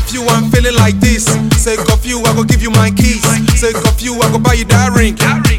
of you, I'm feeling like this. Sake of you, I go give you my keys. Sake of you, I go buy you that ring.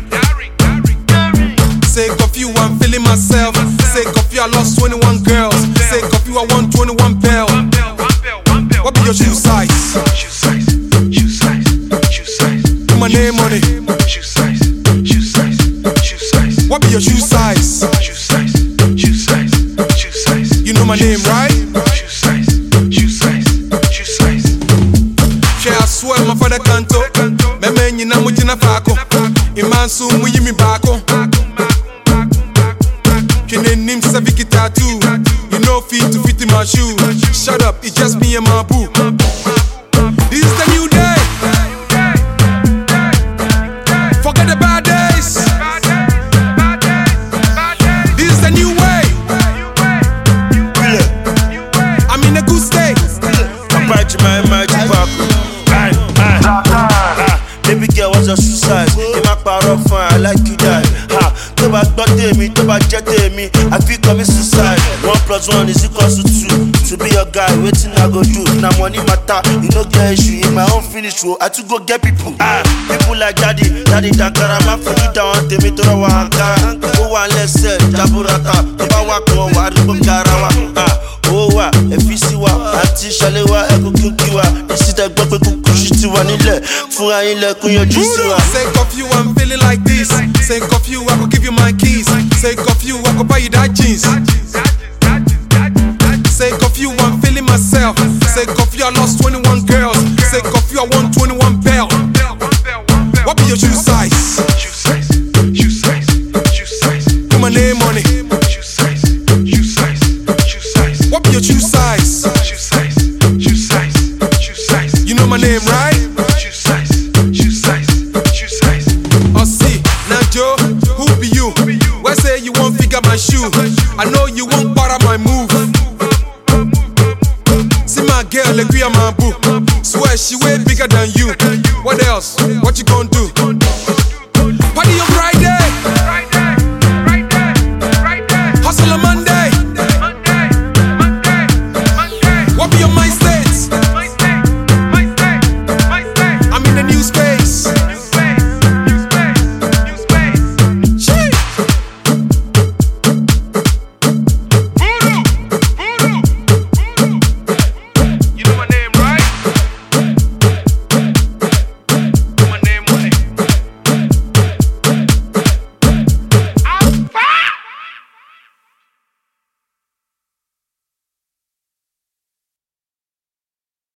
Sake of you, I'm feeling myself. Sake of you, I lost 21 girls. Sake of you, I want 21 bells. What be your shoe size? Shoe size, shoe size, shoe size. Put my name on it. Shoe size, shoe size, shoe size. What be your shoe size? Shoe size, shoe size, shoe size. You know my name, right? Shoe size, shoe size, shoe size. Share I swear my father canto. Me men yina mujina fako. Imansu muyimi bako. Kine nim saviki tattoo. You know fit to fit in my shoe. Shut up, it's just me and my boo. This is the new day. Forget the bad days. This is the new way. I'm in a good state. Baby girl, what's your shoe size? In my power fine, I like you die. Tó bá gbọ́ tèmi, tó bá jẹ́ tèmi, I feel commit suicide. 1+1 is equal to 2. To be your guy, waiting I go do. Now money matter, you no get issue. In my own finish row, I to go get people. People like daddy dankara. Man for you down, tèmi tó rọwà Ankara. Ó wà lẹ́sẹ̀, jaburata. Tó bá wà kàn wà, àdúgbò garawa. Ó wà, ẹ̀fíìsì wà, àti ìṣàlẹ̀ wà, ẹ̀kú kí wà. Ìsìtẹ̀ gbọ́ pé kúkú ṣì ti wà nílẹ̀. Fúnra yín lẹ́kùn yọjú sí wa. Sake of you, I'm feeling like this. Sake of you, I go give you my keys. Sake of you, I go buy you that jeans. Sake of you, I'm feeling myself. Sake of you, I lost 21 girls. Sake of you, I want 21 bells. What be your shoe size? Shoe size, shoe size, shoe size. Put my name on it. Shoe size, shoe size, shoe size. What be your shoe size? Shoe size, shoe size, shoe size. You know my name, right? Shoe size, shoe size, shoe size. Oh, see, now Joe, who be you? Why say you won't figure my shoe? I know you won't borrow my move. See my girl, like we are my boo. Swear she way bigger than you. What else? What you gonna do?